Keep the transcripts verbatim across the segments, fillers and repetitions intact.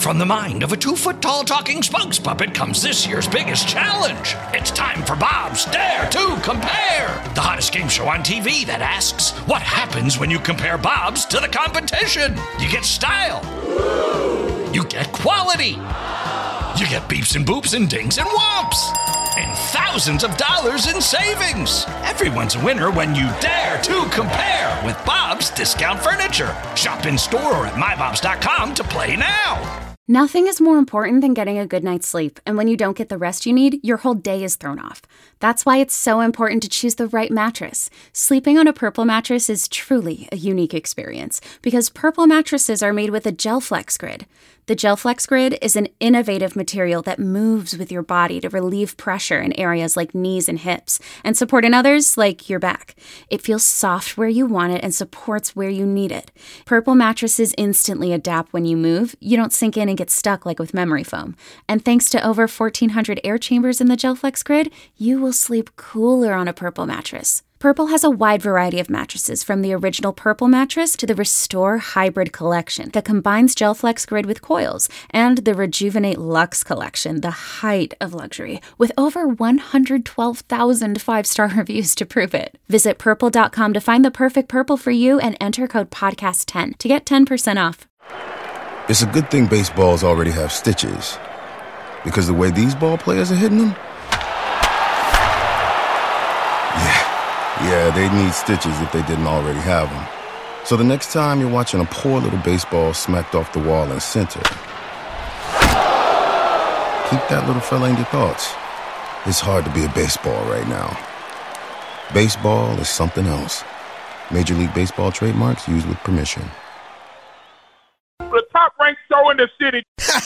From the mind of a two-foot-tall talking spokes puppet comes this year's biggest challenge. It's time for Bob's Dare to Compare, the hottest game show on T V that asks, what happens when you compare Bobs to the competition? You get style. You get quality. You get beeps and boops and dings and whomps. And thousands of dollars in savings. Everyone's a winner when you dare to compare with Bob's Discount Furniture. Shop in store or at my bobs dot com to play now. Nothing is more important than getting a good night's sleep, and when you don't get the rest you need, your whole day is thrown off. That's why it's so important to choose the right mattress. Sleeping on a Purple mattress is truly a unique experience, because Purple mattresses are made with a GelFlex Grid. The GelFlex Grid is an innovative material that moves with your body to relieve pressure in areas like knees and hips, and support in others like your back. It feels soft where you want it and supports where you need it. Purple mattresses instantly adapt when you move. You don't sink in and get stuck like with memory foam. And thanks to over fourteen hundred air chambers in the GelFlex Grid, you will sleep cooler on a Purple mattress. Purple has a wide variety of mattresses, from the original Purple mattress to the Restore Hybrid collection that combines GelFlex Grid with coils, and the Rejuvenate Luxe collection, the height of luxury, with over one hundred twelve thousand five-star reviews to prove it. Visit purple dot com to find the perfect Purple for you and enter code podcast ten to get ten percent off. It's a good thing baseballs already have stitches, because the way these ball players are hitting them, yeah. Yeah, they need stitches if they didn't already have them. So the next time you're watching a poor little baseball smacked off the wall in center, keep that little fella in your thoughts. It's hard to be a baseball right now. Baseball is something else. Major League Baseball trademarks used with permission. The top-ranked show in the city.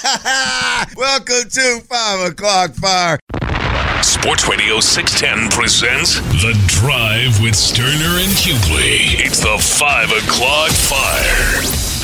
Welcome to five o'clock Fire. Sports Radio six ten presents The Drive with Sterner and Hughley. It's the five o'clock Fire.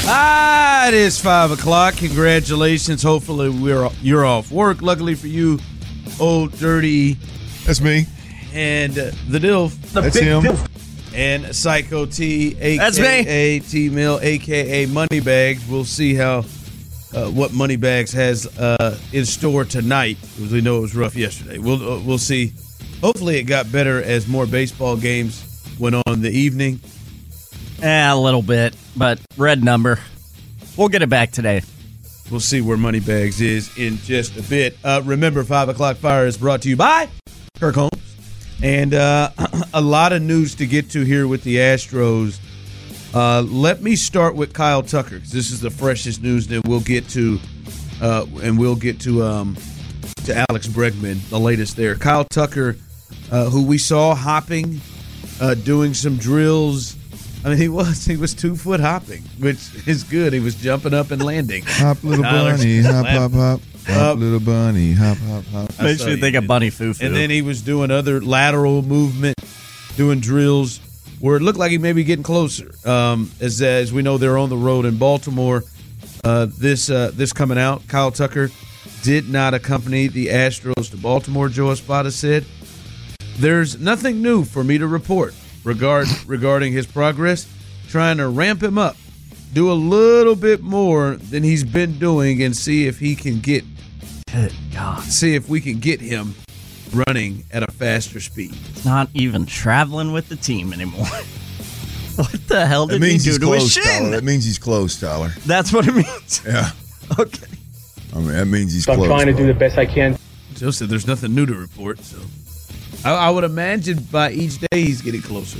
Ah, it is five o'clock. Congratulations. Hopefully we're you're off work. Luckily for you, Old Dirty. That's me. And uh, the Dilf. The That's him. Dilf. And Psycho T, a k a. That's me. T-Mill, a k a. Moneybags. We'll see how uh, what Moneybags has uh, in store tonight, because we know it was rough yesterday. We'll uh, we'll see. Hopefully it got better as more baseball games went on in the evening. Eh, a little bit, but red number. We'll get it back today. We'll see where Moneybags is in just a bit. Uh, remember, five o'clock Fire is brought to you by Kirk Holmes. And uh, a lot of news to get to here with the Astros. Uh, let me start with Kyle Tucker, because this is the freshest news that we'll get to, uh, and we'll get to um, to Alex Bregman, the latest there. Kyle Tucker, uh, who we saw hopping, uh, doing some drills. I mean, he was he was two foot hopping, which is good. He was jumping up and landing. Hop, little bunny, hop, hop, hop. Hop, little bunny, hop, hop, hop. Makes me think of Bunny Foo-Foo. And then he was doing other lateral movement, doing drills where it looked like he may be getting closer. Um, as as we know, they're on the road in Baltimore. Uh, this uh, this coming out, Kyle Tucker did not accompany the Astros to Baltimore. Joe Espada said, "There's nothing new for me to report regard regarding his progress. Trying to ramp him up, do a little bit more than he's been doing, and see if he can get." Good God. See if we can get him running at a faster speed. Not even traveling with the team anymore. What the hell did it means he do he's to close, his shin? Tyler. That means he's close, Tyler. That's what it means? Yeah. Okay. I mean, that means he's So close. I'm trying to bro. do the best I can. Joe said there's nothing new to report, so I, I would imagine by each day he's getting closer.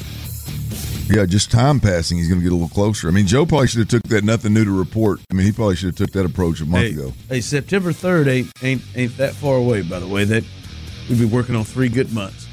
Yeah, just time passing, he's going to get a little closer. I mean, Joe probably should have took that nothing new to report. I mean, he probably should have took that approach a month Hey, ago. hey, September third ain't ain't ain't that far away. By the way, that we've been working on three good months.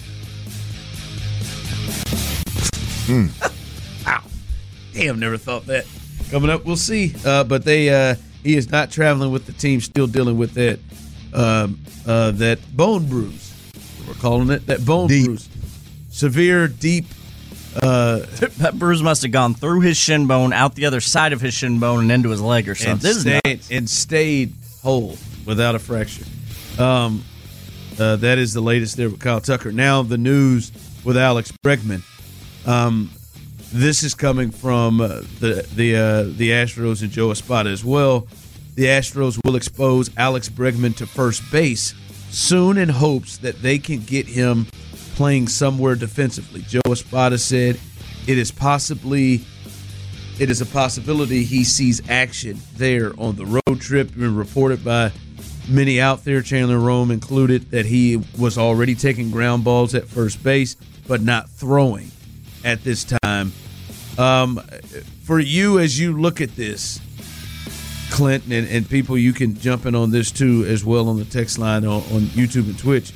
Hmm. Ow! Damn, never thought that. Coming up, we'll see. Uh, but they uh, he is not traveling with the team. Still dealing with that um, uh, that bone bruise. We're calling it that bone Deep. bruise. Severe, deep. Uh, That bruise must have gone through his shin bone, out the other side of his shin bone, and into his leg or something. and This is stayed, nuts. and stayed whole without a fracture. Um, uh, that is the latest there with Kyle Tucker. Now the news with Alex Bregman. Um, this is coming from uh, the the uh, the Astros and Joe Espada as well. the Astros will expose Alex Bregman to first base soon in hopes that they can get him playing somewhere defensively. Joe Espada said it is possibly it is a possibility he sees action there on the road trip. Been reported by many out there, Chandler Rome included, that he was already taking ground balls at first base but not throwing at this time. Um, for you, as you look at this, Clinton, and, and people, you can jump in on this too as well on the text line on, on YouTube and Twitch.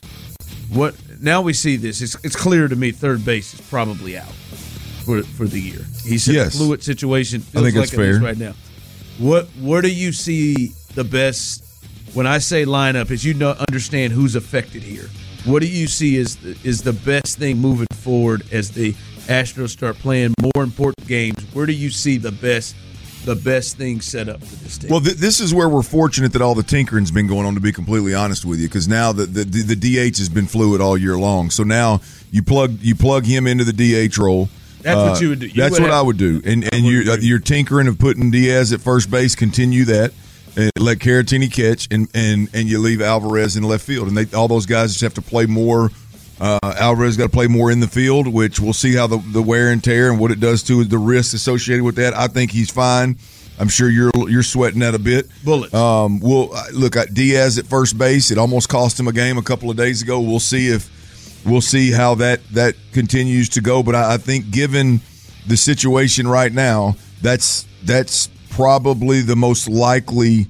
What now we see this, it's, it's clear to me third base is probably out for for the year. He's in yes. a fluid situation. Feels I think like it's it fair is right now. What where do you see the best? When I say lineup, as you know, understand who's affected here. What do you see is the, is the best thing moving forward as the Astros start playing more important games? Where do you see the best the best thing set up for this team? Well, th- this is where we're fortunate that all the tinkering's been going on, to be completely honest with you, because now the, the the D H has been fluid all year long. So now you plug you plug him into the D H role. That's uh, what you would do. You that's would what have, I would do. And and you're, uh, you're tinkering of putting Diaz at first base, continue that. And let Caratini catch, and, and, and you leave Alvarez in left field. And they, all those guys just have to play more. Uh, Alvarez got to play more in the field, which we'll see how the, the wear and tear and what it does to the risks associated with that. I think he's fine. I'm sure you're you're sweating that a bit. Bullets. Um, we'll look at Diaz at first base. It almost cost him a game a couple of days ago. We'll see if we'll see how that that continues to go. But I, I think given the situation right now, that's that's. probably the most likely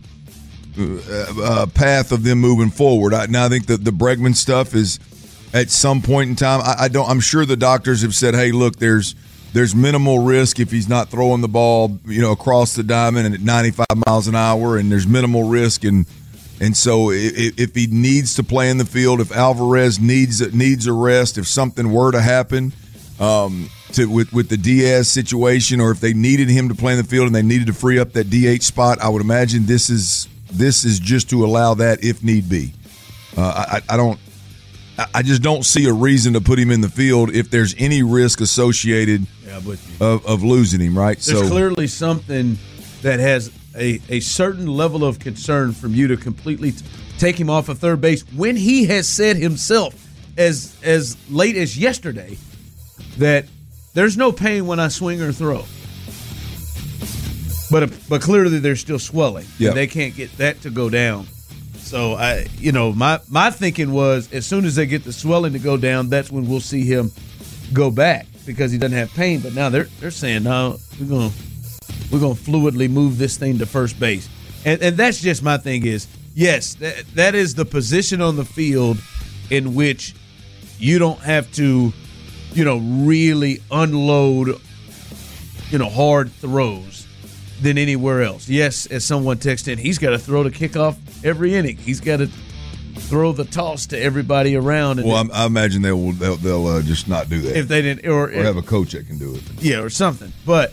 uh, uh, path of them moving forward. I, now I think that the Bregman stuff is at some point in time. I, I don't. I'm sure the doctors have said, "Hey, look, there's there's minimal risk if he's not throwing the ball, you know, across the diamond and at ninety-five miles an hour, and there's minimal risk." And and so if, if he needs to play in the field, if Alvarez needs needs a rest, if something were to happen. Um, To, with, with the Diaz situation, or if they needed him to play in the field and they needed to free up that D H spot, I would imagine this is this is just to allow that if need be. Uh, I, I don't, I just don't see a reason to put him in the field if there's any risk associated yeah, but of, of losing him. Right? There's so clearly something that has a, a certain level of concern from you to completely t- take him off of third base when he has said himself as as late as yesterday that there's no pain when I swing or throw. But but clearly they're still swelling. Yep. And they can't get that to go down. So, I, you know, my, my thinking was as soon as they get the swelling to go down, that's when we'll see him go back because he doesn't have pain. But now they're they're saying, no, we're going we're gonna fluidly move this thing to first base. And, and that's just my thing is, yes, that, that is the position on the field in which you don't have to – you know, really unload, you know, hard throws than anywhere else. Yes, as someone texted in, he's got to throw to kickoff every inning. He's got to throw the toss to everybody around. And well, I, I imagine they will. They'll, they'll uh, just not do that if they didn't, or, or have a coach that can do it. Yeah, or something. But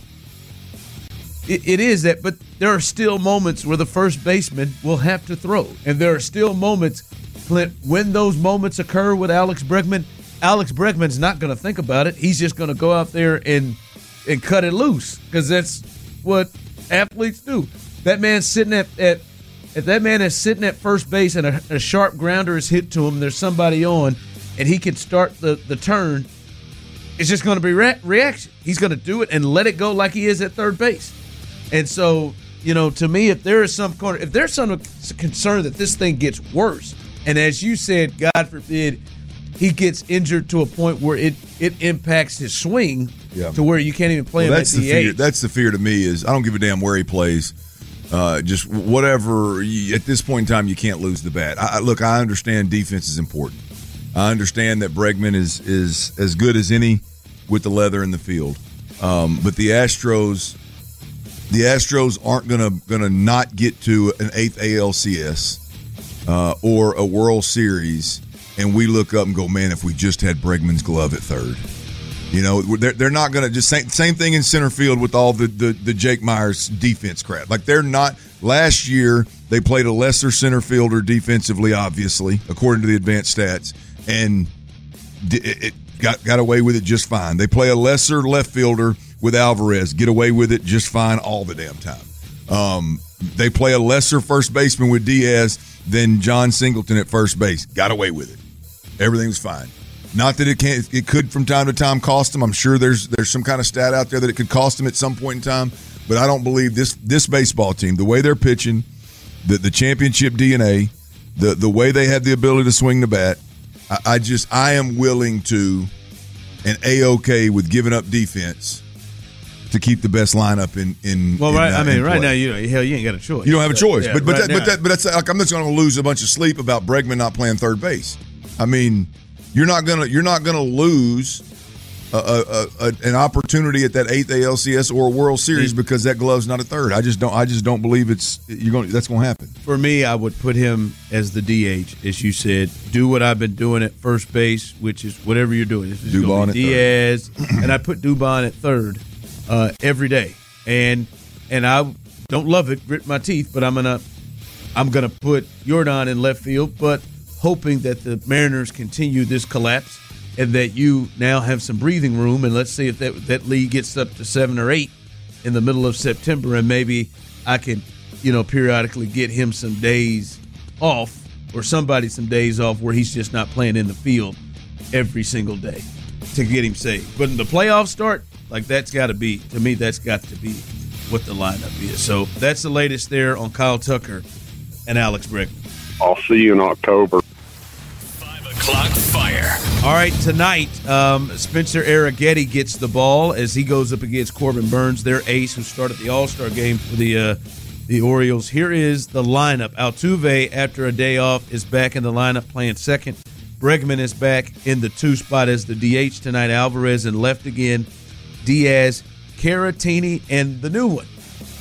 it, it is that. But there are still moments where the first baseman will have to throw, and there are still moments, Clint, when those moments occur with Alex Bregman. Alex Bregman's not going to think about it. He's just going to go out there and and cut it loose because that's what athletes do. That man's sitting at, at if that man is sitting at first base and a, a sharp grounder is hit to him, there's somebody on, and he can start the, the turn, it's just going to be re- reaction. He's going to do it and let it go like he is at third base. And so, you know, to me, if there is some corner, if there's some concern that this thing gets worse, and as you said, God forbid, he gets injured to a point where it, it impacts his swing yeah. to where you can't even play well, him that's at the D H. fear. That's the fear to me is I don't give a damn where he plays. Uh, just whatever. You, at this point in time, you can't lose the bat. I, look, I understand defense is important. I understand that Bregman is is as good as any with the leather in the field. Um, but the Astros, the Astros aren't gonna gonna not get to an eighth A L C S uh, or a World Series, and we look up and go, man, if we just had Bregman's glove at third. You know, they're, they're not going to just same, same thing in center field with all the, the, the Jake Myers defense crap. Like they're not – last year they played a lesser center fielder defensively, obviously, according to the advanced stats, and it, it got, got away with it just fine. They play a lesser left fielder with Alvarez, get away with it just fine all the damn time. Um, They play a lesser first baseman with Diaz than John Singleton at first base. Got away with it. Everything was fine. Not that it can't. It could from time to time cost them. I'm sure there's there's some kind of stat out there that it could cost them at some point in time. But I don't believe this this baseball team, the way they're pitching, the the championship D N A, the the way they have the ability to swing the bat. I, I just I am willing to, and A-okay with giving up defense to keep the best lineup in in. Well, in, right. Uh, I mean, in right play. now, you know, hell, you ain't got a choice. You don't have a choice. Yeah, but but right that, but now. that, but that's like I'm just going to lose a bunch of sleep about Bregman not playing third base. I mean, you're not gonna you're not gonna lose a, a, a, an opportunity at that eighth A L C S or a World Series because that glove's not a third. I just don't I just don't believe it's you're going that's going to happen. For me, I would put him as the D H, as you said. Do what I've been doing at first base, which is whatever you're doing. This is Dubon at Diaz, and I put Dubon at third uh, every day. And and I don't love it, grit my teeth, but I'm gonna I'm gonna put Jordan in left field, but hoping that the Mariners continue this collapse and that you now have some breathing room. And let's see if that that lead gets up to seven or eight in the middle of September, and maybe I can, you know, periodically get him some days off, or somebody some days off where he's just not playing in the field every single day to get him saved. But in the playoffs start, like that's got to be, to me, that's got to be what the lineup is. So that's the latest there on Kyle Tucker and Alex Bregman. I'll see you in October. Five o'clock fire. All right, tonight, um, Spencer Arrighetti gets the ball as he goes up against Corbin Burns, their ace who started the All-Star game for the uh, the Orioles. Here is the lineup. Altuve, after a day off, is back in the lineup playing second. Bregman is back in the two spot as the D H tonight. Alvarez in left again. Diaz, Caratini, and the new one.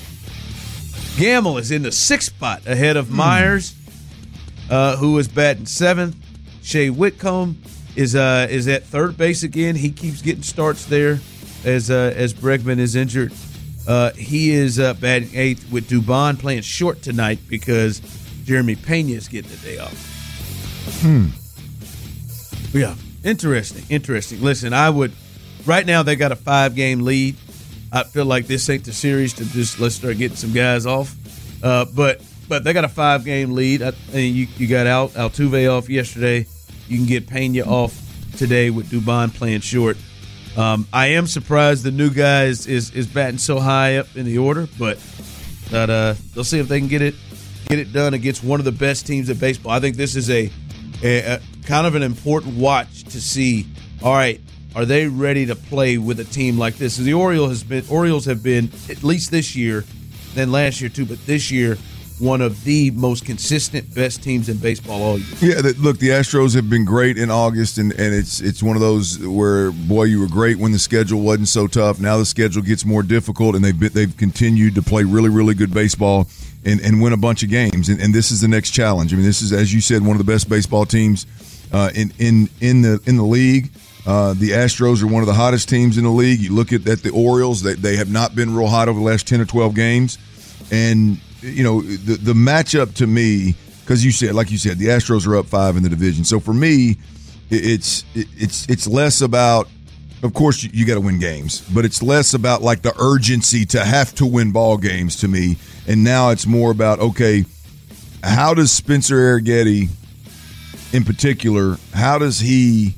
Gamble is in the sixth spot ahead of Myers, uh, who is batting seventh. Shea Whitcomb is uh, is at third base again. He keeps getting starts there as uh, as Bregman is injured. Uh, he is uh, batting eighth with Dubon playing short tonight because Jeremy Pena is getting a day off. Hmm. Yeah, interesting, interesting. Listen, I would – right now they got a five-game lead. I feel like this ain't the series to just let's start getting some guys off. Uh, but but they got a five-game lead. I, and you, you got Al, Altuve off yesterday. You can get Pena off today with Dubon playing short. Um, I am surprised the new guy is, is, is batting so high up in the order, but but uh, they'll see if they can get it get it done against one of the best teams in baseball. I think this is a, a, a kind of an important watch to see. All right, are they ready to play with a team like this? The Orioles has been Orioles have been, at least this year, then last year too, but this year, one of the most consistent, best teams in baseball all year. Yeah, the, look, the Astros have been great in August, and, and it's it's one of those where, boy, you were great when the schedule wasn't so tough. Now the schedule gets more difficult, and they've been, they've continued to play really, really good baseball and, and win a bunch of games. And, and this is the next challenge. I mean, this is, as you said, one of the best baseball teams uh, in in in the in the league. Uh, the Astros are one of the hottest teams in the league. You look at, at the Orioles; they they have not been real hot over the last ten or twelve games, and you know, the the matchup to me, because you said, like you said, the Astros are up five in the division. So for me, it's it's it's less about, of course, you, you got to win games, but it's less about like the urgency to have to win ball games to me. And now it's more about, okay, how does Spencer Arrighetti, in particular, how does he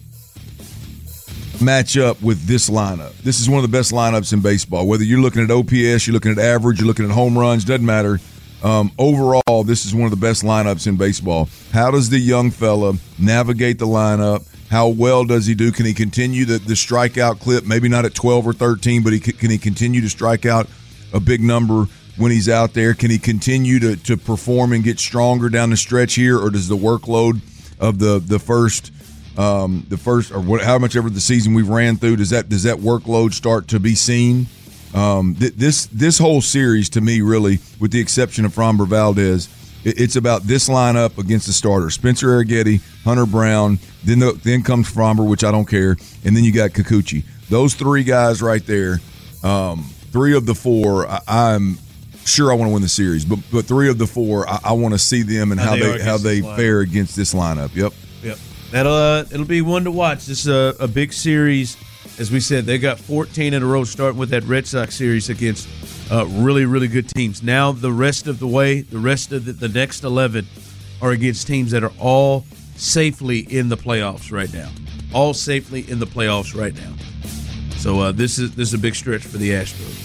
match up with this lineup? This is one of the best lineups in baseball. Whether you're looking at O P S, you're looking at average, you're looking at home runs, doesn't matter. Um, overall, this is one of the best lineups in baseball. How does the young fella navigate the lineup? How well does he do? Can he continue the, the strikeout clip? Maybe not at twelve or thirteen, but he can he continue to strike out a big number when he's out there? Can he continue to, to perform and get stronger down the stretch here, or does the workload of the the first um, the first or what, how much ever the season we've ran through, does that does that workload start to be seen? Um, th- this this whole series, to me, really, with the exception of Framber Valdez, it, it's about this lineup against the starters: Spencer Arrighetti, Hunter Brown. Then the, then comes Framber, which I don't care, and then you got Kikuchi. Those three guys right there. Um, three of the four, I, I'm sure I want to win the series, but but three of the four, I, I want to see them and how, how they, they how they fare against this lineup. Yep. Yep. That'll uh, it'll be one to watch. This is a, a big series. As we said, they got fourteen in a row, starting with that Red Sox series against Uh, really, really good teams. Now the rest of the way, the rest of the, the next eleven are against teams that are all safely in the playoffs right now. All safely in the playoffs right now. So uh, this is this is a big stretch for the Astros.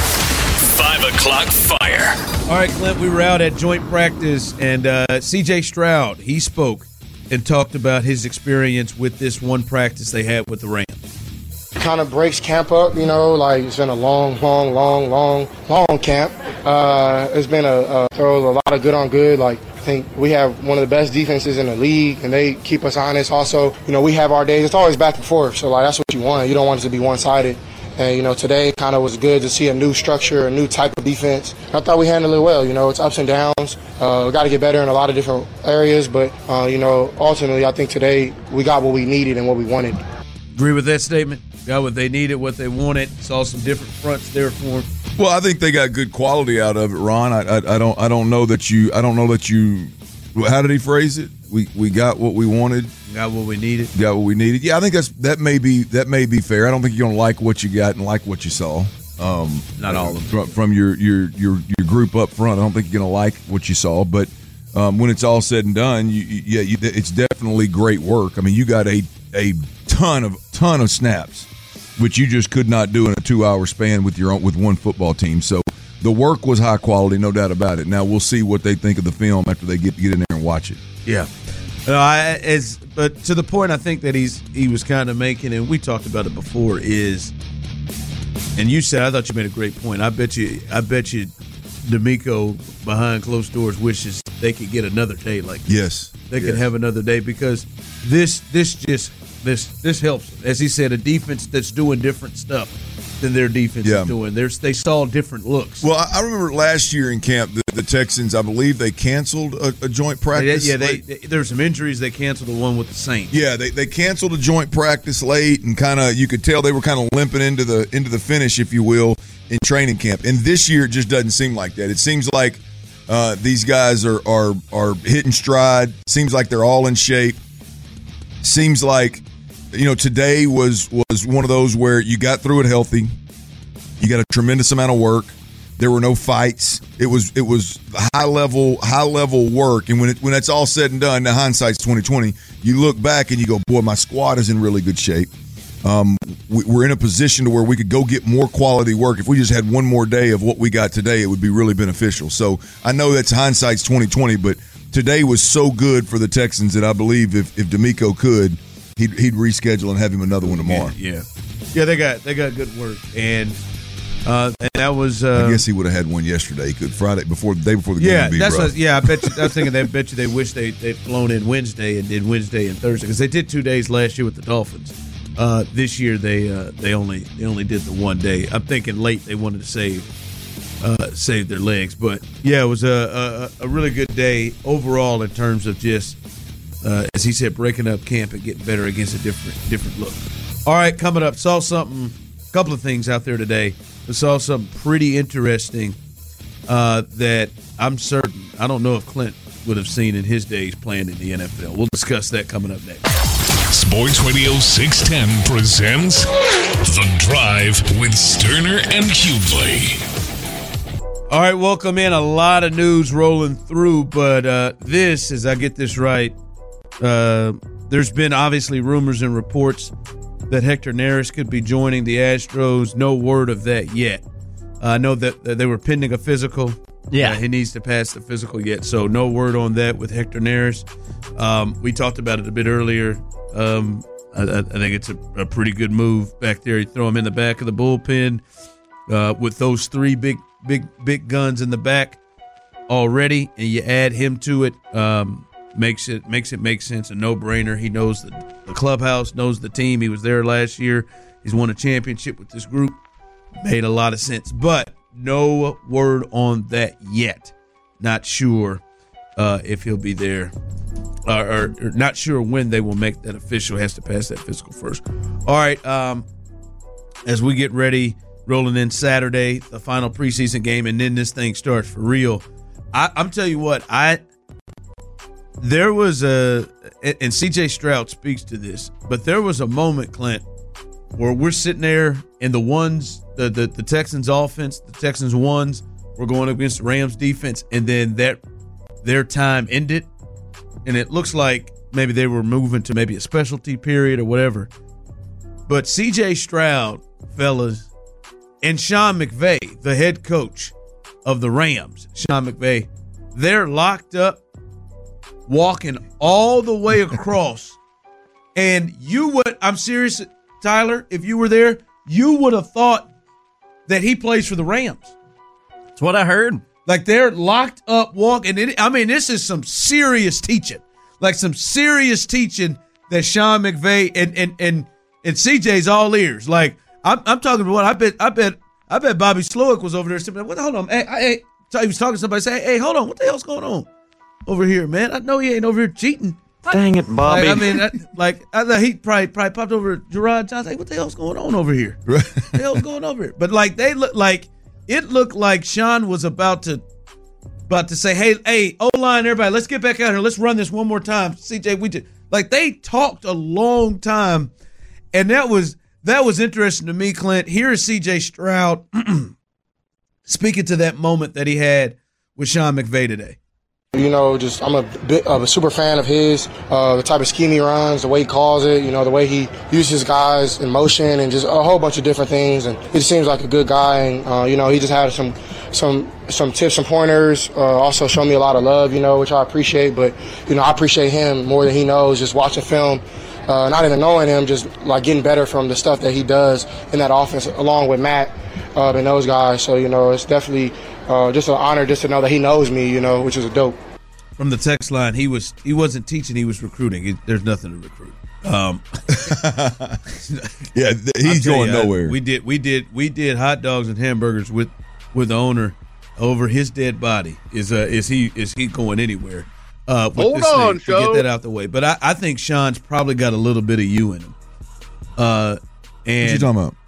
Five o'clock fire. All right, Clint, we were out at joint practice, and uh, C J Stroud, he spoke and talked about his experience with this one practice they had with the Rams. Kind of breaks camp up, you know, like it's been a long, long, long, long, long camp. Uh, it's been a, a throw a lot of good on good. Like, I think we have one of the best defenses in the league, and they keep us honest. Also, you know, we have our days. It's always back and forth, so like that's what you want. You don't want it to be one-sided. And, you know, today kind of was good to see a new structure, a new type of defense. I thought we handled it well. You know, it's ups and downs. Uh, we got to get better in a lot of different areas, but, uh, you know, ultimately I think today we got what we needed and what we wanted. Agree with that statement? Got what they needed, what they wanted. Saw some different fronts there for them. Well, I think they got good quality out of it, Ron. I, I, I don't I don't know that you I don't know that you. How did he phrase it? We we got what we wanted. Got what we needed. Got what we needed. Yeah, I think that's that may be that may be fair. I don't think you're gonna like what you got and like what you saw. Um, Not all of them. From, from your, your your your group up front. I don't think you're gonna like what you saw, but um, when it's all said and done, you, you, yeah, you, it's definitely great work. I mean, you got a a ton of ton of snaps, which you just could not do in a two-hour span with your own, with one football team. So the work was high quality, no doubt about it. Now we'll see what they think of the film after they get get in there and watch it. Yeah, uh, I, as but to the point I think that he's he was kind of making, and we talked about it before, is, and you said I thought you made a great point. I bet you, I bet you, D'Amico behind closed doors wishes they could get another day like this. Yes, they yes. could have another day because this this just. This this helps. As he said, a defense that's doing different stuff than their defense yeah. is doing. There's, they saw different looks. Well, I remember last year in camp, the, the Texans, I believe they canceled a, a joint practice. Yeah, they, they, there were some injuries. They canceled the one with the Saints. Yeah, they, they canceled a joint practice late, and kind of you could tell they were kind of limping into the into the finish, if you will, in training camp. And this year, it just doesn't seem like that. It seems like uh, these guys are are are hitting stride. Seems like they're all in shape. Seems like. You know, today was was one of those where you got through it healthy. You got a tremendous amount of work. There were no fights. It was it was high level high level work. And when it, when that's all said and done, now hindsight's twenty twenty. You look back and you go, boy, my squad is in really good shape. Um, we, we're in a position to where we could go get more quality work. If we just had one more day of what we got today, it would be really beneficial. So I know that's hindsight's twenty twenty, but today was so good for the Texans that I believe if if D'Amico could. He'd, he'd reschedule and have him another one tomorrow. Yeah, yeah, yeah they got they got good work, and uh, and that was. Uh, I guess he would have had one yesterday. He could Friday before the day before the game. Yeah, would be that's rough. what. Yeah, I bet you. I was thinking. They bet you they wish they they'd flown in Wednesday and did Wednesday and Thursday because they did two days last year with the Dolphins. Uh, this year they uh, they only they only did the one day. I'm thinking late they wanted to save uh, save their legs, but yeah, it was a, a a really good day overall in terms of just. Uh, as he said, breaking up camp and getting better against a different different look. All right, coming up, saw something, a couple of things out there today. We saw something pretty interesting uh, that I'm certain, I don't know if Clint would have seen in his days playing in the N F L. We'll discuss that coming up next. Sports Radio six ten presents The Drive with Sterner and Hughley. All right, welcome in. A lot of news rolling through, but uh, this, as I get this right, Uh, there's been obviously rumors and reports that Hector Neris could be joining the Astros. No word of that yet. Uh, I know that they were pending a physical. Yeah. Uh, he needs to pass the physical yet, so no word on that with Hector Neris. Um, we talked about it a bit earlier. Um, I, I think it's a, a pretty good move back there. You throw him in the back of the bullpen uh, with those three big, big, big guns in the back already, and you add him to it. Um, Makes it makes it make sense, a no-brainer. He knows the, the clubhouse, knows the team. He was there last year. He's won a championship with this group. Made a lot of sense, but no word on that yet. Not sure uh, if he'll be there, uh, or, or not sure when they will make that official. Has to pass that physical first. All right. Um, as we get ready, rolling in Saturday, the final preseason game, and then this thing starts for real. I, I'm telling you what, I. There was a, and C J Stroud speaks to this, but there was a moment, Clint, where we're sitting there and the ones, the, the, the Texans offense, the Texans ones, were going up against the Rams defense, and then that their time ended, and it looks like maybe they were moving to maybe a specialty period or whatever. But C J Stroud, fellas, and Sean McVay, the head coach of the Rams, Sean McVay, they're locked up, walking all the way across. And you would, I'm serious, Tyler, if you were there, you would have thought that he plays for the Rams. That's what I heard. Like they're locked up walking. It, I mean, this is some serious teaching. Like some serious teaching that Sean McVay and and and, and C J's all ears. Like I'm, I'm talking about what I bet I bet I bet Bobby Slowick was over there saying, "What? Hold on, hey, hey." So he was talking to somebody. Say, "Hey, hold on, what the hell's going on over here, man? I know he ain't over here cheating." Dang it, Bobby. Like, I mean, I, like I thought he probably probably popped over Gerard Johnson. Hey, what the hell's going on over here? What the hell's going over here? But like they look like it looked like Sean was about to about to say, "Hey, hey, O-line, everybody, let's get back out here. Let's run this one more time." C J, we did like they talked a long time, and that was that was interesting to me, Clint. Here is C J Stroud speaking to that moment that he had with Sean McVay today. You know, just I'm a bit of a super fan of his, uh, the type of scheme he runs, the way he calls it, you know, the way he uses guys in motion and just a whole bunch of different things. And he just seems like a good guy. And, uh, you know, he just had some some some tips and pointers, uh, also showed me a lot of love, you know, which I appreciate. But, you know, I appreciate him more than he knows, just watching film, uh, not even knowing him, just like getting better from the stuff that he does in that offense along with Matt uh, and those guys. So, you know, it's definitely uh, just an honor just to know that he knows me, you know, which is a dope. From the text line, he was he wasn't teaching, he was recruiting. He, there's nothing to recruit. Um, yeah, he's going you, nowhere. We did we did we did hot dogs and hamburgers with with the owner over his dead body. Is uh is he is he going anywhere? Uh, with Hold this on, thing, to get that out the way. But I, I think Sean's probably got a little bit of you in him. Uh, and what you talking about?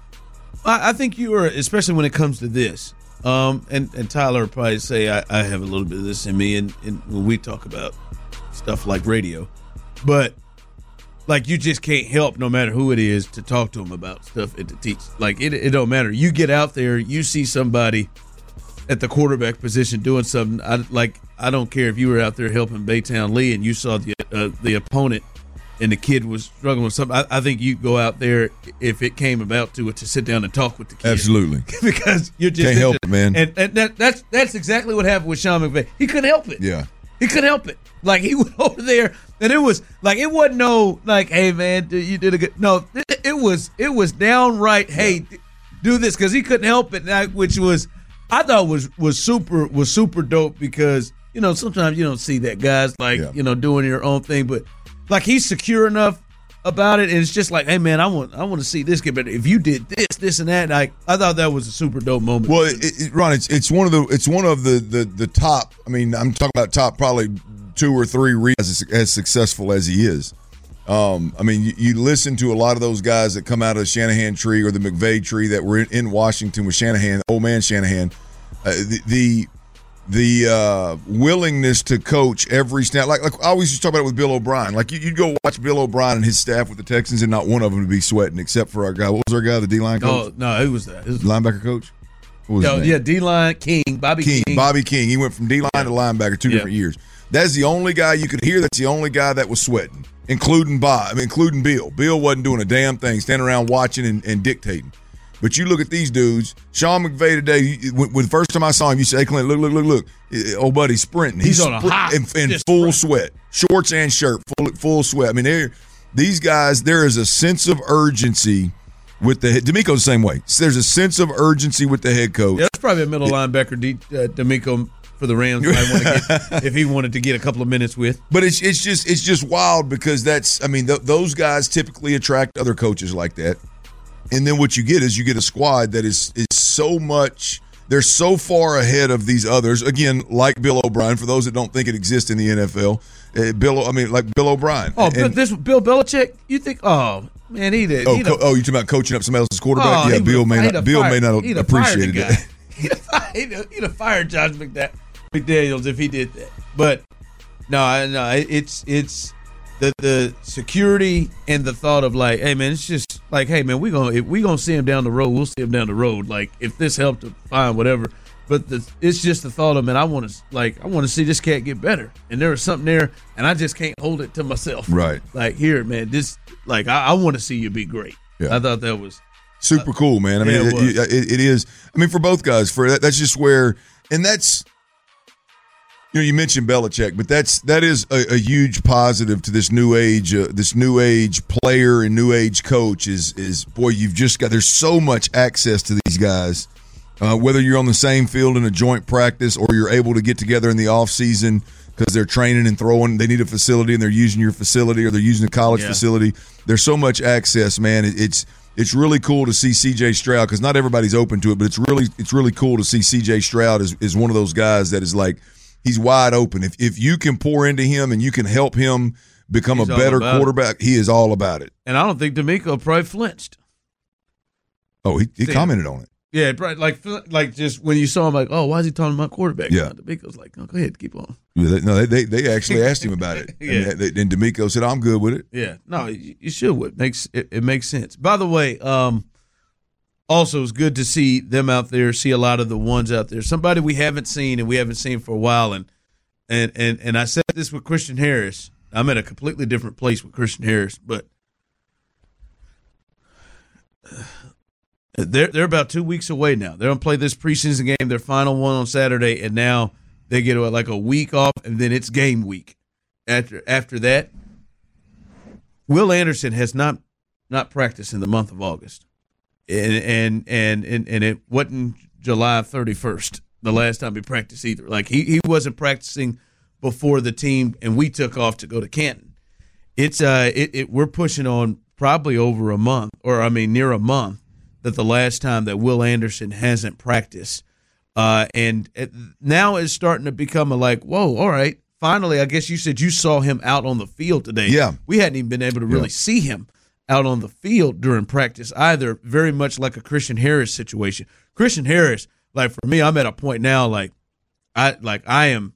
I, I think you are, especially when it comes to this. Um, and, and Tyler would probably say I, I have a little bit of this in me and, and when we talk about stuff like radio. But, like, you just can't help, no matter who it is, to talk to them about stuff and to teach. Like, it, it don't matter. You get out there, you see somebody at the quarterback position doing something. I, like, I don't care if you were out there helping Baytown Lee and you saw the uh, the opponent and the kid was struggling with something. I, I think you go out there, if it came about to it, to sit down and talk with the kid. Absolutely. Because you're just can't help it, man. And, and that, that's that's exactly what happened with Sean McVay. He couldn't help it. Yeah. He couldn't help it. Like, he went over there, and it was like, it wasn't no like, hey man, you did a good. No, it, it was it was downright, hey, yeah. do this, because he couldn't help it. That, which was, I thought was was super was super dope, because you know sometimes you don't see that guys like yeah. you know doing your own thing, but. Like, he's secure enough about it, and it's just like, hey man, I want I want to see this get better. If you did this, this, and that, like, I thought that was a super dope moment. Well, it, it, Ron, it's it's one of the it's one of the, the the top. I mean, I'm talking about top probably two or three reasons as, as successful as he is. Um, I mean, you, you listen to a lot of those guys that come out of the Shanahan tree or the McVay tree that were in, in Washington with Shanahan, old man Shanahan. Uh, the, the The uh, willingness to coach every snap, like like I always used to talk about it with Bill O'Brien. Like you, you'd go watch Bill O'Brien and his staff with the Texans, and not one of them would be sweating, except for our guy. What was our guy, the D-line coach? Oh no, who was that? It was, linebacker coach. What was yo, his name? Yeah, D-line King, Bobby King. King. Bobby King. He went from D-line yeah. to linebacker, two yeah. different years. That's the only guy you could hear. That's the only guy that was sweating, including Bob, I mean, including Bill. Bill wasn't doing a damn thing, standing around watching and, and dictating. But you look at these dudes. Sean McVay today, when, when the first time I saw him, you say, hey, Clint, look, look, look, look. Old buddy sprinting. He's, He's on a high. In, in full sweat. Shorts and shirt, full, full sweat. I mean, they're, these guys, there is a sense of urgency with the head. D'Amico's the same way. There's a sense of urgency with the head coach. Yeah, that's probably a middle it, linebacker, D, uh, D'Amico, for the Rams, might want to get, if he wanted to get a couple of minutes with. But it's it's just it's just wild, because that's, I mean, th- those guys typically attract other coaches like that. And then what you get is you get a squad that is is so much, they're so far ahead of these others. Again, like Bill O'Brien, for those that don't think it exists in the N F L. Uh, Bill, I mean, like Bill O'Brien. Oh, and, this Bill Belichick, you think, oh, man, he did. Oh, he'd co- have, oh, you talking about coaching up somebody else's quarterback? Oh, yeah, Bill may not, Bill fired, may not appreciate it. He'd have, he'd, have, he'd have fired Josh McDaniels if he did that. But, no, no, it's, it's, the the security and the thought of like, hey man, it's just like, hey man, we gonna if we gonna see him down the road, we'll see him down the road. Like if this helped to find whatever. But the, it's just the thought of, man, I want to like I want to see this cat get better, and there was something there, and I just can't hold it to myself. Right. Like here, man, this like I, I want to see you be great. Yeah. I thought that was super cool, man. I mean, yeah, it, it, it, it is. I mean, for both guys, for that, that's just where, and that's, you know, you mentioned Belichick, but that's that is a, a huge positive to this new age, uh, this new age player and new age coach. Is is boy, you've just got there's so much access to these guys. Uh, whether you're on the same field in a joint practice or you're able to get together in the off season because they're training and throwing, they need a facility and they're using your facility or they're using a college yeah. facility. There's so much access, man. It, it's it's really cool to see C J Stroud because not everybody's open to it, but it's really it's really cool to see C J Stroud as, as one of those guys that is like he's wide open. If if you can pour into him and you can help him become he's a better quarterback, it. he is all about it. And I don't think D'Amico probably flinched. Oh, he, he commented on it. Yeah, like like just when you saw him, like, oh, why is he talking about quarterback? Yeah, D'Amico's like, oh, go ahead, keep on. Yeah, they, no, they they actually asked him about it, yeah. and, they, and D'Amico said, I'm good with it. Yeah, no, you, you should. It makes it, it makes sense. By the way, um, also it's good to see them out there, see a lot of the ones out there. Somebody we haven't seen and we haven't seen for a while, and and and and I said this with Christian Harris. I'm at a completely different place with Christian Harris, but. Uh, They're they're about two weeks away now. They're gonna play this preseason game, their final one on Saturday, and now they get like a week off, and then it's game week. After after that, Will Anderson has not not practiced in the month of August, and and and and, and it wasn't July thirty-first the last time he practiced either. Like he, he wasn't practicing before the team, and we took off to go to Canton. It's uh it, it we're pushing on probably over a month, or I mean near a month. That the last time that Will Anderson hasn't practiced. Uh, and it, now it's starting to become a like, whoa, all right. Finally, I guess you said you saw him out on the field today. Yeah. We hadn't even been able to really yeah. see him out on the field during practice either, very much like a Christian Harris situation. Christian Harris, like for me, I'm at a point now like I like I am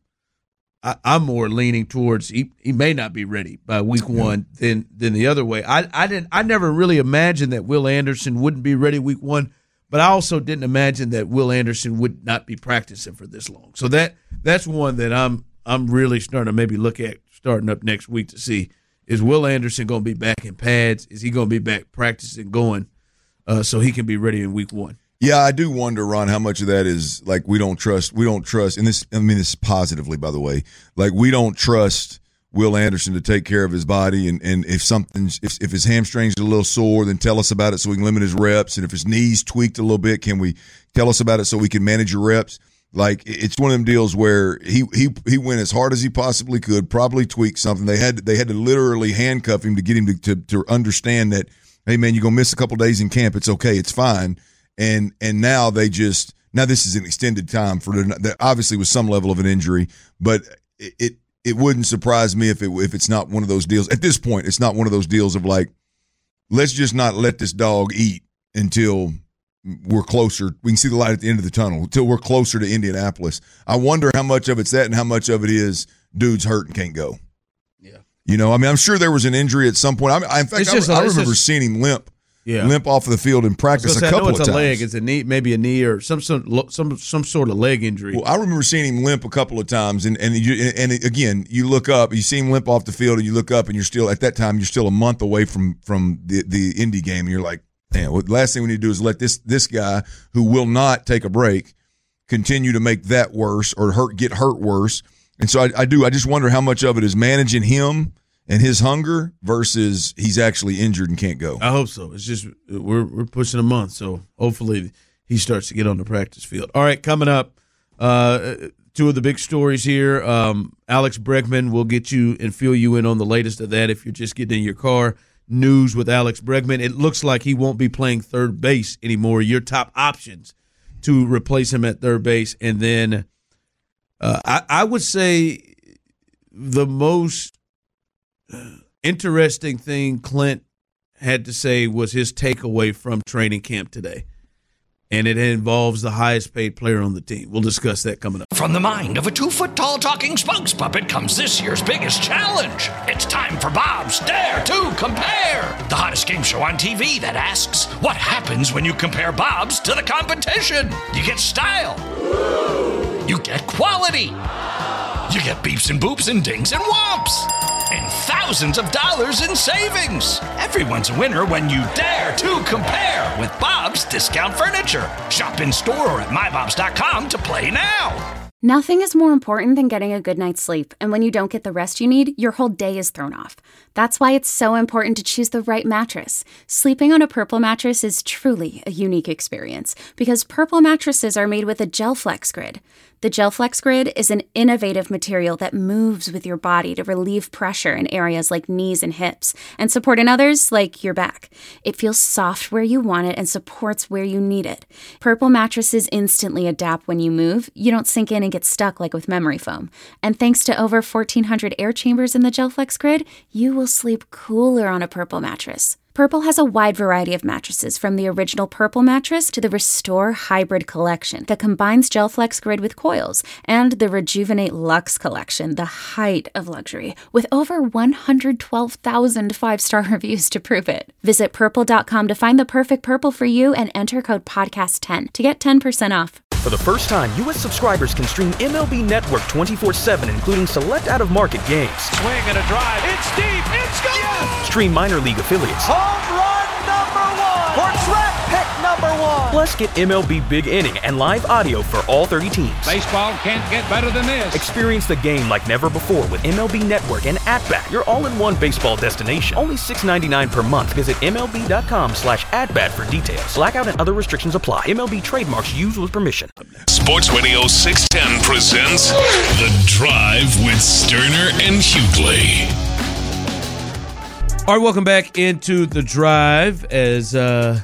I, I'm more leaning towards he, he may not be ready by week one yeah. than than the other way. I, I didn't I never really imagined that Will Anderson wouldn't be ready week one, but I also didn't imagine that Will Anderson would not be practicing for this long. So that that's one that I'm I'm really starting to maybe look at starting up next week to see is Will Anderson going to be back in pads? Is he going to be back practicing going uh, so he can be ready in week one? Yeah, I do wonder, Ron, how much of that is like we don't trust. We don't trust, and this I mean this positively, by the way. Like we don't trust Will Anderson to take care of his body, and, and if something's if if his hamstring's a little sore, then tell us about it so we can limit his reps. And if his knees tweaked a little bit, can we tell us about it so we can manage your reps? Like it's one of them deals where he he he went as hard as he possibly could, probably tweaked something. They had they had to literally handcuff him to get him to to, to understand that, hey man, you're gonna miss a couple days in camp. It's okay, it's fine. And and now they just now this is an extended time for there obviously was some level of an injury, but it, it it wouldn't surprise me if it if it's not one of those deals at this point. It's not one of those deals of like, let's just not let this dog eat until we're closer. We can see the light at the end of the tunnel until we're closer to Indianapolis. I wonder how much of it's that and how much of it is dude's hurt and can't go. Yeah, you know, I mean, I'm sure there was an injury at some point. I, I in fact, I, I remember just, seeing him limp. Yeah. Limp off of the field in practice say, a couple I know it's of a times. Leg, it's a knee, maybe a knee or some sort, some some sort of leg injury. Well, I remember seeing him limp a couple of times, and and you, and again, you look up, you see him limp off the field, and you look up, and you're still at that time, you're still a month away from from the the Indy game, and you're like, man, well, the last thing we need to do is let this this guy who will not take a break continue to make that worse or hurt get hurt worse. And so I, I do, I just wonder how much of it is managing him and his hunger versus he's actually injured and can't go. I hope so. It's just we're we're pushing a month, so hopefully he starts to get on the practice field. All right, coming up, uh, two of the big stories here. Um, Alex Bregman will get you and fill you in on the latest of that if you're just getting in your car. News with Alex Bregman. It looks like he won't be playing third base anymore. Your top options to replace him at third base. And then uh, I, I would say the most interesting thing Clint had to say was his takeaway from training camp today. and it involves the highest paid player on the team. We'll discuss that coming up. From the mind of a two-foot-tall talking spokes puppet comes this year's biggest challenge. It's time for Bob's Dare to Compare, the hottest game show on T V that asks, what happens when you compare Bob's to the competition? You get style. You get quality. You get beeps and boops and dings and whomps. And thousands of dollars in savings. Everyone's a winner when you dare to compare with Bob's Discount Furniture. Shop in store or at my bobs dot com to play now. Nothing is more important than getting a good night's sleep, and when you don't get the rest you need, your whole day is thrown off. That's why it's so important to choose the right mattress. Sleeping on a Purple mattress is truly a unique experience, because Purple mattresses are made with a GelFlex Grid. The GelFlex Grid is an innovative material that moves with your body to relieve pressure in areas like knees and hips, and support in others like your back. It feels soft where you want it and supports where you need it. Purple mattresses instantly adapt when you move. You don't sink in and get stuck like with memory foam. And thanks to over fourteen hundred air chambers in the GelFlex Grid, you will sleep cooler on a Purple mattress. Purple has a wide variety of mattresses, from the original Purple mattress to the Restore Hybrid collection that combines GelFlex Grid with coils, and the Rejuvenate Luxe collection, the height of luxury, with over one hundred twelve thousand five-star reviews to prove it. Visit purple dot com to find the perfect Purple for you and enter code podcast ten to get ten percent off. For the first time, U S subscribers can stream M L B Network twenty-four seven, including select out-of-market games. Swing and a drive. It's deep. It's gone. Yes! Stream minor league affiliates. Home run number one. Or draft pick number one. Plus, get M L B Big Inning and live audio for all thirty teams. Baseball can't get better than this. Experience the game like never before with M L B Network and At-Bat, your all-in-one baseball destination. Only six dollars and ninety-nine cents per month. Visit M L B dot com slash at-bat for details. Blackout and other restrictions apply. M L B trademarks used with permission. Sports Radio six ten presents The Drive with Sterner and Hughley. All right, welcome back into The Drive as uh,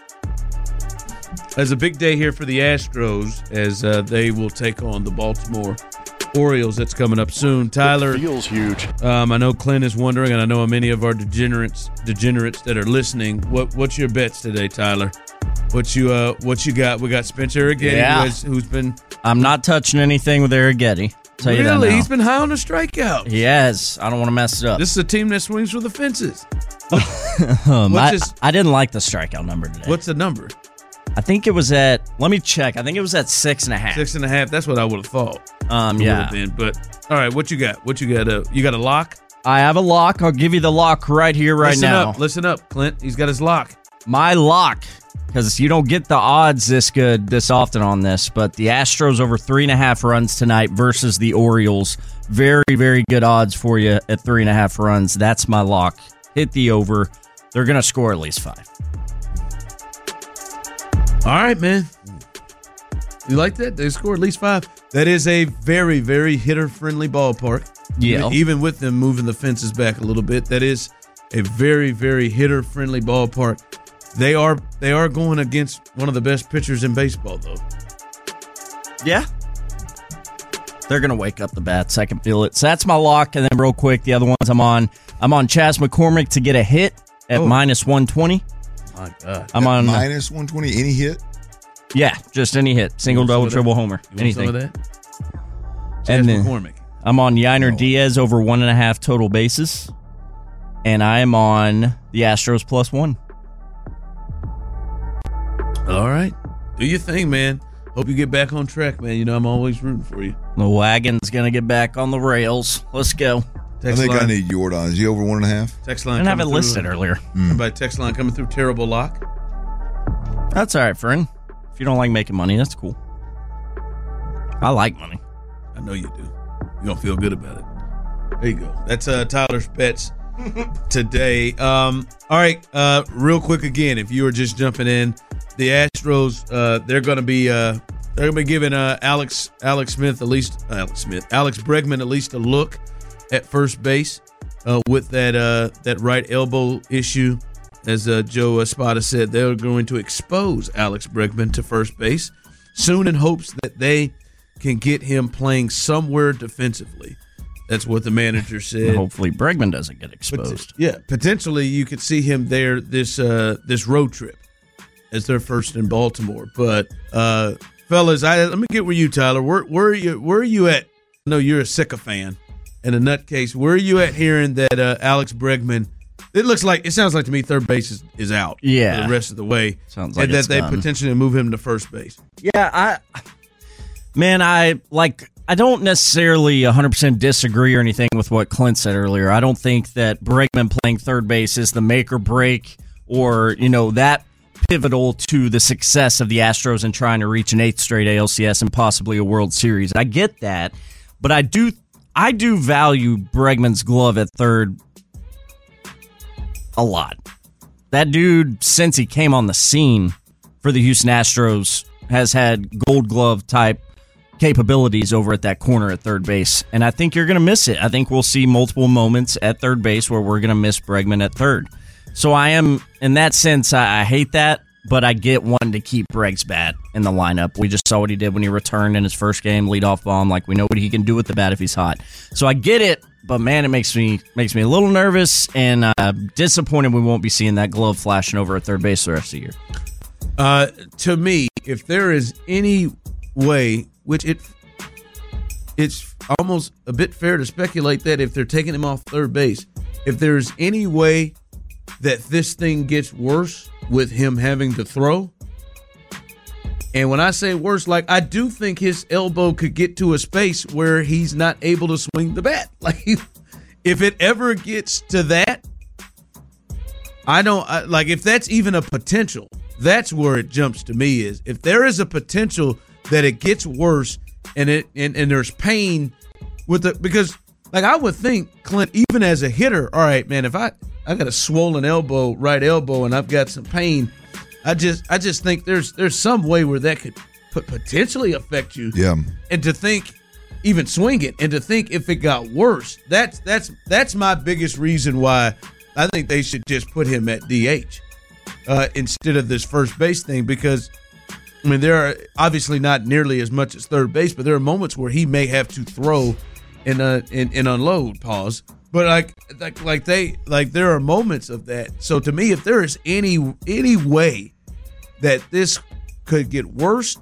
as a big day here for the Astros as uh, they will take on the Baltimore Orioles. That's coming up soon. Tyler, it feels huge. Um, I know Clint is wondering, and I know many of our degenerates degenerates that are listening. What what's your bets today, Tyler? What you uh what you got? We got Spencer Arrighetti, yeah. who has, who's been. I'm not touching anything with Arrighetti. Tell you really, that now. He's been high on the strikeout. Yes, I don't want to mess it up. This is a team that swings for the fences. um, I, his, I didn't like the strikeout number today. What's the number? I think it was at. Let me check. I think it was at six and a half. Six and a half. That's what I would have thought. Um, yeah. Been, but all right, what you got? What you got? Uh, you got a lock? I have a lock. I'll give you the lock right here, right listen now. Up, listen up, Clint. He's got his lock. My lock, because you don't get the odds this good this often on this, but the Astros over three and a half runs tonight versus the Orioles. Very, very good odds for you at three and a half runs. That's my lock. Hit the over. They're going to score at least five. All right, man. You like that? They score at least five. That is a very, very hitter-friendly ballpark. Yeah. Even with them moving the fences back a little bit, that is a very, very hitter-friendly ballpark. They are they are going against one of the best pitchers in baseball, though. Yeah. They're going to wake up the bats. I can feel it. So that's my lock. And then real quick, the other ones I'm on. I'm on Chas McCormick to get a hit at oh. minus one twenty. My God. I'm at on minus one twenty. Any hit? Yeah, just any hit. Single, double, triple, homer. You anything. Want some of that? Chas and then McCormick. I'm on Yiner oh. Diaz over one and a half total bases. And I am on the Astros plus one. All right. Do your thing, man. Hope you get back on track, man. You know I'm always rooting for you. The wagon's going to get back on the rails. Let's go. Text I think line. I need Jordan. Is he over one and a half? Text line. I didn't have it through. listed earlier. Mm. Everybody, text line coming through. Terrible lock. That's all right, friend. If you don't like making money, that's cool. I like money. I know you do. You're going to feel good about it. There you go. That's uh, Tyler's bets today. Um, all right. Uh, real quick again, if you were just jumping in, the Astros, uh, they're going to be uh, they're going to be giving uh, Alex Alex Smith at least uh, Alex Smith Alex Bregman at least a look at first base uh, with that uh, that right elbow issue. As uh, Joe Espada said, they're going to expose Alex Bregman to first base soon in hopes that they can get him playing somewhere defensively. That's what the manager said. Hopefully Bregman doesn't get exposed. But, yeah, potentially you could see him there this uh, this road trip. as their first in Baltimore. But uh, fellas, I, let me get with you, Tyler. Where, where are you? Where are you at? I know you're a Sycophant and a nutcase. Where are you at hearing that uh, Alex Bregman? It looks like it sounds like to me third base is, is out. Yeah, for the rest of the way. Sounds like and that it's they done. potentially move him to first base. Yeah, I man, I like. I don't necessarily one hundred percent disagree or anything with what Clint said earlier. I don't think that Bregman playing third base is the make or break, or you know that pivotal to the success of the Astros in trying to reach an eighth straight A L C S and possibly a World Series. I get that, but I do I do value Bregman's glove at third a lot. That dude, since he came on the scene for the Houston Astros, has had Gold Glove type capabilities over at that corner at third base, and I think you're going to miss it. I think we'll see multiple moments at third base where we're going to miss Bregman at third. So I am, in that sense, I, I hate that, but I get wanting to keep Breg's bat in the lineup. We just saw what he did when he returned in his first game, leadoff bomb. Like, we know what he can do with the bat if he's hot. So I get it, but man, it makes me makes me a little nervous and uh, disappointed we won't be seeing that glove flashing over at third base the rest of the year. Uh, to me, if there is any way, which it it's almost a bit fair to speculate that if they're taking him off third base, if there's any way that this thing gets worse with him having to throw, and when I say worse, like, I do think his elbow could get to a space where he's not able to swing the bat. Like, if it ever gets to that, I don't I, like if that's even a potential. That's where it jumps to me, is if there is a potential that it gets worse and it and, and there's pain with the, because like I would think, Clint, even as a hitter, all right, man, if I, I got a swollen elbow, right elbow, and I've got some pain, I just I just think there's there's some way where that could put, potentially affect you. Yeah. And to think even swing it, and to think if it got worse, that's that's that's my biggest reason why I think they should just put him at D H uh, instead of this first base thing, because I mean, there are obviously not nearly as much as third base, but there are moments where he may have to throw and uh, and, and unload. Pause. But like like like they like there are moments of that. So to me, if there is any any way that this could get worse,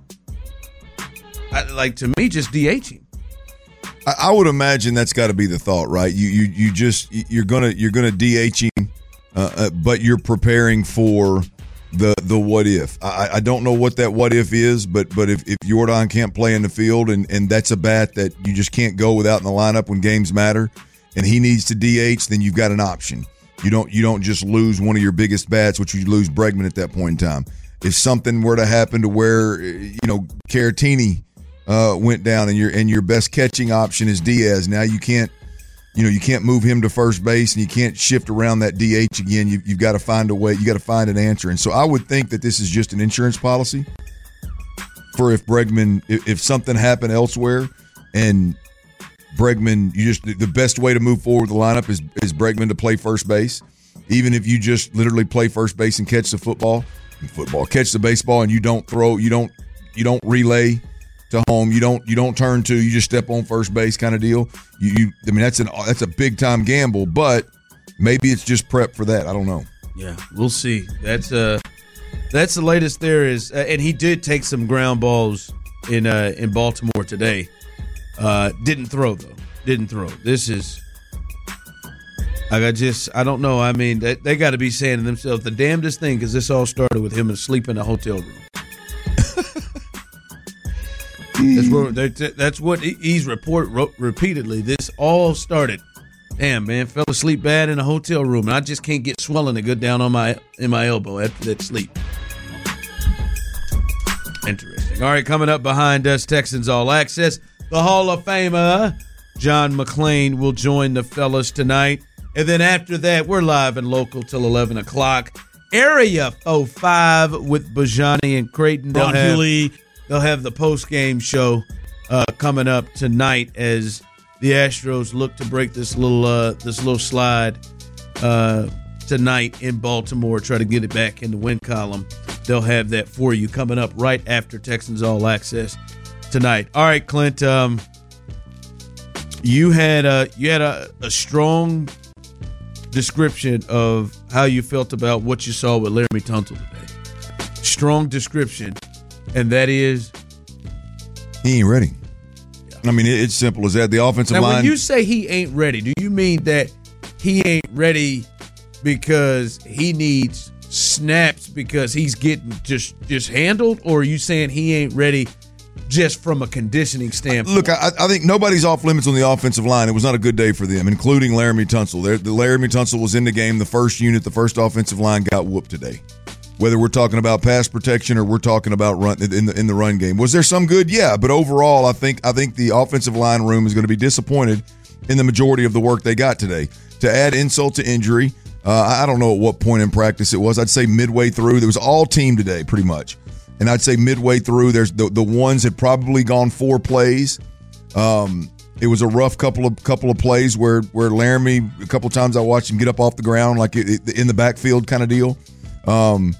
I, like to me, just D H him. I, I would imagine that's got to be the thought, right? You you you just you're gonna you're gonna D H him, uh, uh, but you're preparing for the the what if. I, I don't know what that what if is, but but if, if Jordan can't play in the field and, and that's a bat that you just can't go without in the lineup when games matter, and he needs to D H, then you've got an option. You don't you don't just lose one of your biggest bats, which you lose Bregman at that point in time. If something were to happen to where, you know, Caratini uh, went down and your and your best catching option is Diaz, now you can't you know you can't move him to first base and you can't shift around that D H again. You, you've got to find a way. You got to find an answer. And so I would think that this is just an insurance policy for if Bregman, if, if something happened elsewhere and Bregman, you just the best way to move forward with the lineup is is Bregman to play first base, even if you just literally play first base and catch the football, football catch the baseball, and you don't throw, you don't you don't relay to home, you don't you don't turn to, you just step on first base kind of deal. You, you I mean that's an that's a big time gamble, but maybe it's just prep for that. I don't know. Yeah, we'll see. That's uh that's the latest there is, uh, and he did take some ground balls in uh, in Baltimore today. Uh, didn't throw though. Didn't throw. This is. Like I just, I don't know. I mean, they, they got to be saying to themselves, the damnedest thing, because this all started with him asleep in a hotel room. that's, where, that's what he's report wrote repeatedly. This all started. Damn, man, fell asleep bad in a hotel room, and I just can't get swelling to go down on my in my elbow after that sleep. Interesting. All right, coming up behind us, Texans All Access. The Hall of Famer, John McClain, will join the fellas tonight. And then after that, we're live and local till eleven o'clock. Area oh five with Bajani and Creighton. They'll have, they'll have the post-game show uh, coming up tonight as the Astros look to break this little uh, this little slide uh, tonight in Baltimore, try to get it back in the win column. They'll have that for you coming up right after Texans All Access tonight. All right, Clint, um, you had a you had a, a strong description of how you felt about what you saw with Laramie Tunsil today. strong description, and that is he ain't ready. I mean, it's simple as that. The offensive now, line. When you say he ain't ready, do you mean that he ain't ready because he needs snaps because he's getting just just handled, or are you saying he ain't ready just from a conditioning standpoint? Look, I, I think nobody's off limits on the offensive line. It was not a good day for them, including Laramie Tunsil. They're, the Laramie Tunsil was in the game. The first unit, the first offensive line got whooped today. Whether we're talking about pass protection or we're talking about run in the in the run game, was there some good? Yeah, but overall, I think I think the offensive line room is going to be disappointed in the majority of the work they got today. To add insult to injury, uh, I don't know at what point in practice it was. I'd say midway through. There was all team today, pretty much, and I'd say midway through. There's the the ones had probably gone four plays. Um, it was a rough couple of couple of plays where where Laramie a couple times I watched him get up off the ground like it, it, in the backfield kind of deal. Um,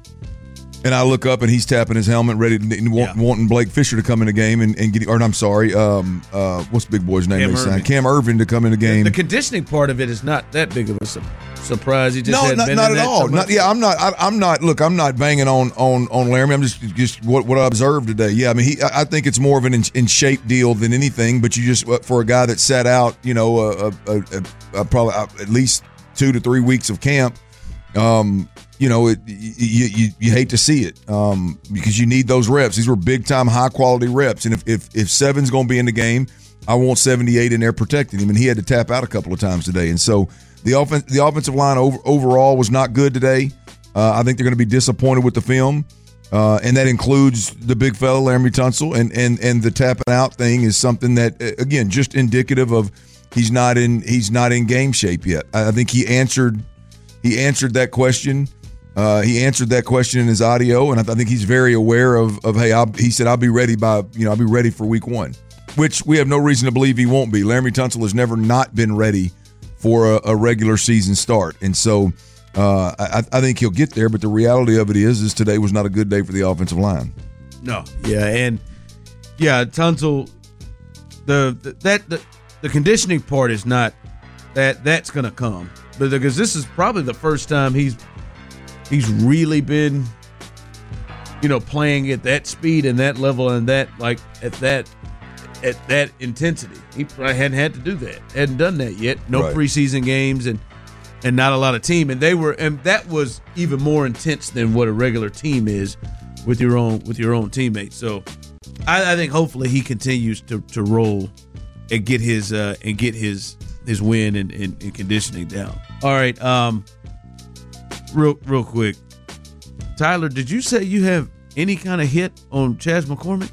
and I look up and he's tapping his helmet, ready to yeah. wanting Blake Fisher to come in the game and, and get. Or I'm sorry, um, uh, what's the big boy's name? Cam they Irvin. signed Cam Irvin to come in the game. The conditioning part of it is not that big of a su- surprise. He just no, hadn't not, been not in at that all. so Not, yeah, I'm not. I, I'm not. Look, I'm not banging on on on Laramie. I'm just just what what I observed today. Yeah, I mean, he. I think it's more of an in, in shape deal than anything. But you just for a guy that sat out, you know, a, a, a, a probably at least two to three weeks of camp. Um, you know, it, you, you you hate to see it um, because you need those reps. These were big time, high quality reps. And if if, if Seven's going to be in the game, I want seventy-eight in there protecting him. And he had to tap out a couple of times today. And so the offen- the offensive line over, overall was not good today. Uh, I think they're going to be disappointed with the film, uh, and that includes the big fella Laramie Tunsil. And and and the tapping out thing is something that again just indicative of he's not in he's not in game shape yet. I think he answered he answered that question. Uh, he answered that question in his audio, and I, th- I think he's very aware of, of hey, I'll, he said, I'll be ready by, you know, I'll be ready for week one, which we have no reason to believe he won't be. Laramie Tunsil has never not been ready for a, a regular season start. And so uh, I, I think he'll get there, but the reality of it is, is today was not a good day for the offensive line. No. Yeah. And yeah, Tunsil, the, the, that, the, the conditioning part is not that that's going to come, but because this is probably the first time he's, He's really been, you know, playing at that speed and that level and that like at that at that intensity. He probably hadn't had to do that, hadn't done that yet. No right. preseason games and and not a lot of team. And they were, and that was even more intense than what a regular team is with your own with your own teammates. So I, I think hopefully he continues to, to roll and get his uh, and get his his win and, and, and conditioning down. All right. Um, Real, real quick, Tyler, did you say you have any kind of hit on Chaz McCormick?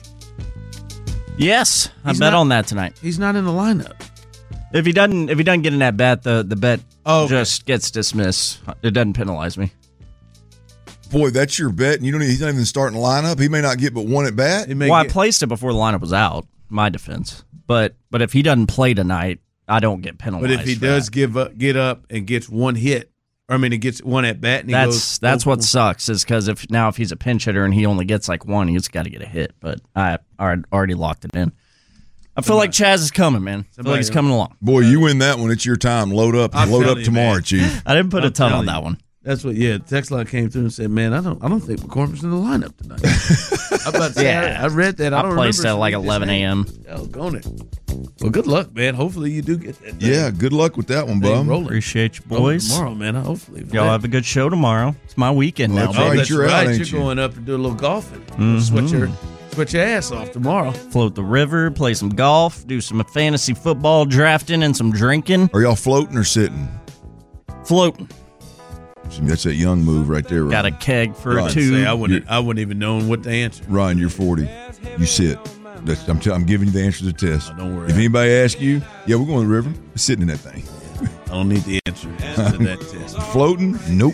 Yes, I He's bet not, on that tonight. He's not in the lineup. If he doesn't, if he doesn't get in that bet, the the bet oh, okay. just gets dismissed. It doesn't penalize me. Boy, that's your bet, and you don't. He's not even starting the lineup. He may not get but one at bat. Well, get, I placed it before the lineup was out. My defense, but but if he doesn't play tonight, I don't get penalized. But if he does that. give up, get up and gets one hit. I mean, he gets one at bat, and he that's goes. That's what sucks is because if now if he's a pinch hitter and he only gets like one, he's got to get a hit. But I already locked it in. I feel somebody, like Chaz is coming, man. I feel like he's coming along. Boy, you win that one. It's your time. Load up. I'm load up you, tomorrow, man. Chief. I didn't put I'm a ton on you. that one. That's what. Yeah, the text line came through and said, "Man, I don't, I don't think McCormick's in the lineup tonight." I'm about to say, yeah, I, I read that. I, I don't placed remember at like eleven a.m. Oh, going it. Well, good luck, man. Hopefully you do get that. Thing. Yeah, good luck with that one, bub. Appreciate you, boys. Tomorrow, man. Hopefully, y'all that. have a good show tomorrow. It's my weekend well, now. That's right. Oh, that's You're right. out, You're you? going up and do a little golfing. Mm-hmm. Switch your, switch your ass off tomorrow. Float the river, play some golf, do some fantasy football drafting, and some drinking. Are y'all floating or sitting? Floating. That's that young move right there, Ryan. Got a keg for Ryan, a two. Say, I wouldn't. I wouldn't even know what to answer. Ryan, you're forty. You sit. That's, I'm, t- I'm giving you the answer to the test. Oh, don't worry. If anybody asks you, yeah, we're going to the river. We're sitting in that thing. I don't need the answer to that test. Floating? Nope.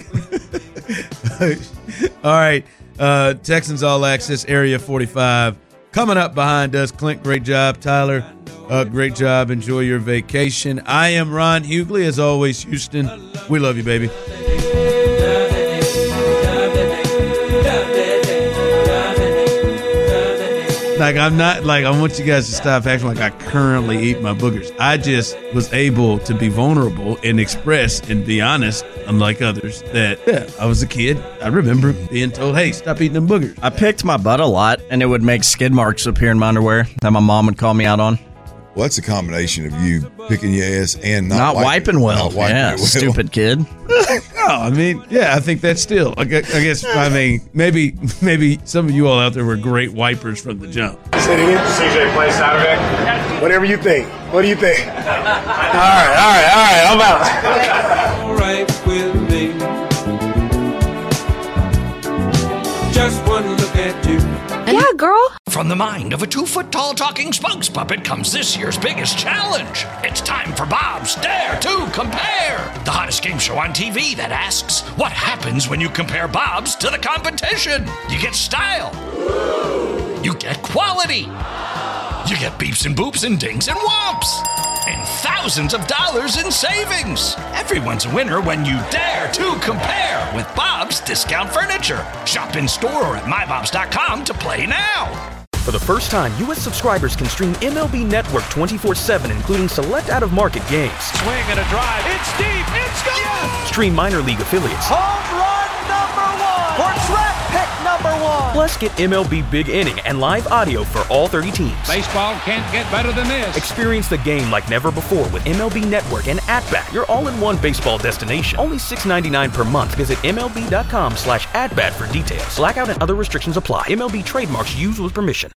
All right. Uh, Texans All Access Area forty-five coming up behind us. Clint, great job. Tyler, uh, great job. Enjoy your vacation. I am Ron Hughley. As always, Houston, we love you, baby. like I'm not like I want you guys to stop acting like I currently eat my boogers. I just was able to be vulnerable and express and be honest, unlike others, that yeah, I was a kid. I remember being told, "Hey, stop eating them boogers." I picked my butt a lot, and it would make skid marks appear in my underwear that my mom would call me out on. Well, that's a combination of you picking your ass and not, not wiping, wiping well. Not wiping yeah, it well. Stupid kid. No, I mean, yeah, I think that's still. I guess, I guess. I mean, maybe, maybe some of you all out there were great wipers from the jump. Say it again. C J play Saturday? Whatever you think. What do you think? All right, all right, all right. I'm out. All right with me. Just one look at you. Yeah, girl. From the mind of a two-foot-tall talking spokes puppet comes this year's biggest challenge. It's time for Bob's Dare to Compare, the hottest game show on T V that asks, what happens when you compare Bob's to the competition? You get style. You get quality. You get beeps and boops and dings and whomps. And thousands of dollars in savings. Everyone's a winner when you dare to compare with Bob's Discount Furniture. Shop in store or at my bobs dot com to play now. For the first time, U S subscribers can stream M L B Network twenty-four seven, including select out-of-market games. Swing and a drive. It's deep. It's gone. Yes. Stream minor league affiliates. Home run number one. Or draft pick number one. Plus, get M L B Big Inning and live audio for all thirty teams. Baseball can't get better than this. Experience the game like never before with M L B Network and At-Bat, your all-in-one baseball destination. Only six ninety-nine per month. Visit M L B dot com slash at bat for details. Blackout and other restrictions apply. M L B trademarks used with permission.